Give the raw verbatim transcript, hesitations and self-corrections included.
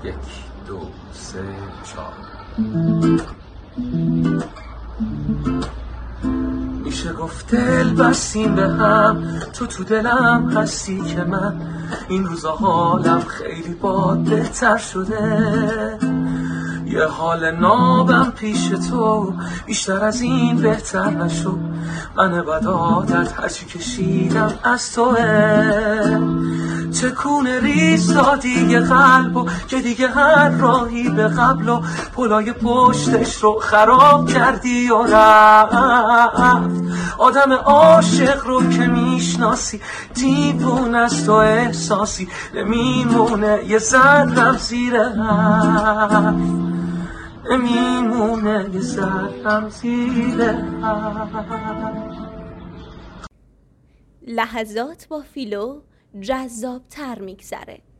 یک دو سه چهار. میشه گفت دل بستیم به هم، تو تو دلم هستی که من این روزا حالم خیلی باد بهتر شده. یه حال نابم پیش تو بیشتر از این بهتر نشد. من بد عادت هرچی کشیدم از توه. تکون ریز دادی یه قلبو که دیگه هر راهی به قبل و پلای پشتش رو خراب کردی و رفت. آدم عاشق رو که میشناسی دیوون از تو احساسی نمیمونه یه ذرم زیر حرف، نمیمونه یه ذرم زیر حرف. لحظات با فیلو جذاب تر میگذره.